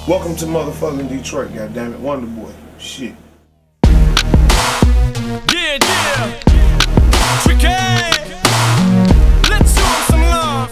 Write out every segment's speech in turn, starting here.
Welcome to motherfucking Detroit, goddammit. Wonder Boy. Shit. Yeah, yeah. Tricky. Let's show 'em some love.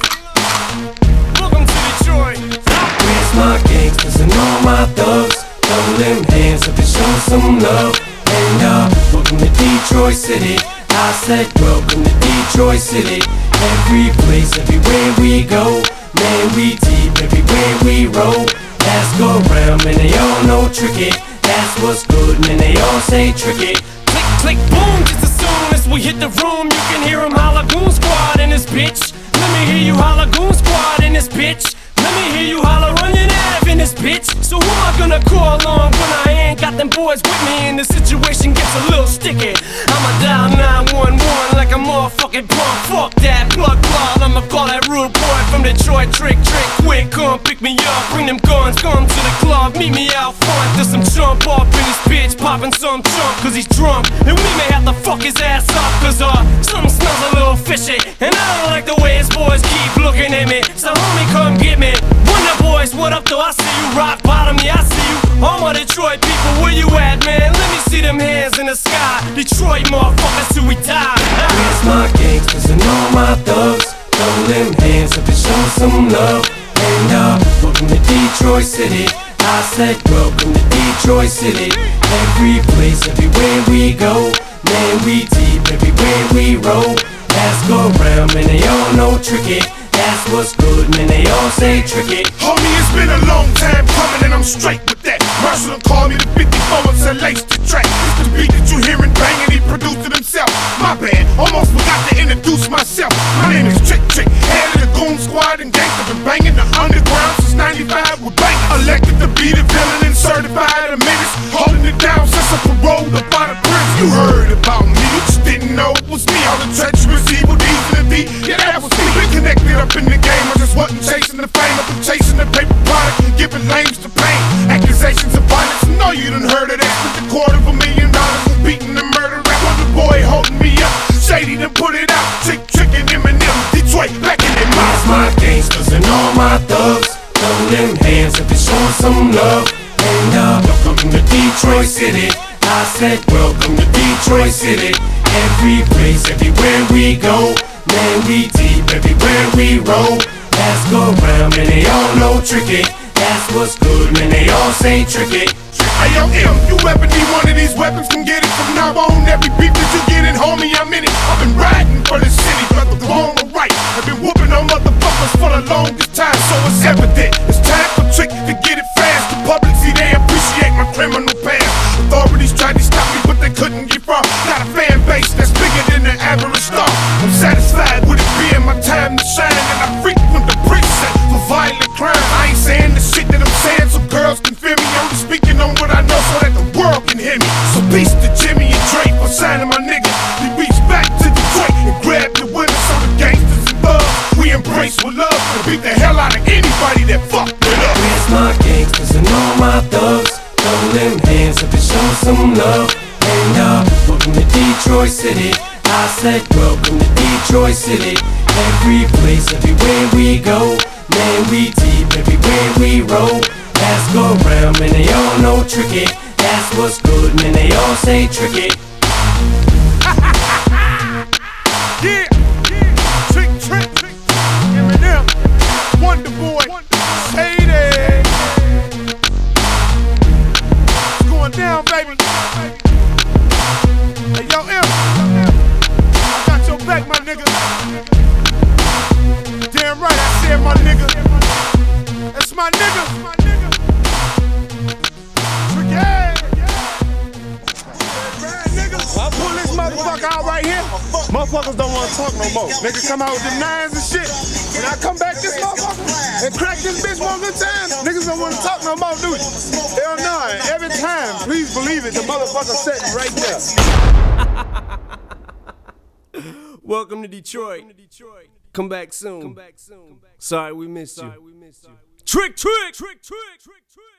Welcome to Detroit. Where's my gangsters and all my thugs? Throw them hands up and show some love. And welcome to Detroit City. I said welcome to Detroit City. Every place, everywhere we go. Man, we deep everywhere we roll. Ask around, man, they all know tricky. That's what's good, man, they all say tricky. Click, click, boom, just as soon as we hit the room, you can hear 'em holla Goon Squad in this bitch. Let me hear you holla Goon Squad in this bitch. Let me hear you holla running Ave in this bitch. So who am I gonna call on when I ain't got them boys with me and the situation gets a little sticky? I'ma dial 911 like a motherfucking punk. Fuck that plug plug, I'ma call that rude boy from Detroit. Trick, quick, come pick me up. Bring them guns, come to the club. Meet me out front, there's some chump up in this bitch. Popping some chump cause he's drunk. And we may have to fuck his ass up cause something smells a little fishy. And I don't like the way his boys keep looking at me. So homie, come get me. Wonder Boys, what up though? I see you. Rock bottom, yeah, I see you. All my Detroit people, where you at, man? Let me see them hands in the sky. Detroit motherfuckers till we die. Where's my gangsters and all my thugs? Throw them hands up and show some love. And welcome to Detroit City. I said welcome to Detroit City. Every place, everywhere we go. Man, we deep everywhere we roll. Ask around, man, they all know tricky. That's what's good, man, they all say tricky. Homie, it's been a long time coming and I'm straight with that. Marshall called me the 54 and said lace the track. It's the beat that you hearin' bangin', he produced it himself. My bad, almost forgot to introduce myself. My name is Trick, head of the Goon Squad and gangsta. Been bangin' the underground since 95 with bangin'. Elected to be the villain and certified a menace. Holding it down since I paroled up out of prison. You heard about me, you just didn't know it was me. All the treacherous evil deeds in the D, yeah that was me. Been connected up in the game, I just wasn't chasing the fame. I've been chasing the paper product and giving lames to pain. Accusations of violence, I know you done heard of that. With $250,000 beating the murder rap. Wonder Boy holding me up, Shady done put it out. Trick and Eminem, Detroit back in their mouth. Where's my gangsters and all my thugs? Throw them hands up and show some love. And welcome to Detroit City. I said welcome to Detroit City. Every place, everywhere we go. Man, we deep everywhere we roll. Ask around, man, they all know tricky. That's what's good, man, they all say tricky. Hey yo, you ever need one of these weapons, come get it from now on. Every beat that you get in, homie, I'm in it. I've been riding for the city, whether wrong or right. I've been whooping on motherfuckers for the longest time, so it's evident. It's time for Trick to get it fast. The public see they appreciate my criminal past. Authorities tried to stop me, but they couldn't get far. Got a fan base that's bigger than the average star. I'm satisfied with it being my time to shine, and I frequent the precinct for violent crime. I ain't saying the shit that I'm saying so girls can feel me. I'm just speaking on what I know so that the world can hear me. So peace to Jimmy and Drake for signing my nigga. We reach back to Detroit and grab the winners. So the gangsters and thugs, we embrace with love and beat the hell out of anybody that fucked with us. Where's my gangsters and all my thugs? Throw them hands up and show some love. And welcome to Detroit City. I said welcome to Detroit City. Every place, everywhere we go. Man, we deep everywhere we roll. Ask around, man, they all know tricky. That's what's good, man, they all say tricky. Yeah, Trick, Eminem, Wonder Boy, Shady. It's going down, baby. Hey, yo, I got your back, my nigga. Damn right, I said my nigga. That's my nigga. I pull this motherfucker out right here. Motherfuckers don't want to talk no more. Niggas come out with the nines and shit. When I come back this motherfucker and crack this bitch one good time, niggas don't want to talk no more, do you? Hell no. Every time, please believe it, the motherfucker sitting right there. Welcome to Detroit. Come back soon. Sorry we missed you. Trick.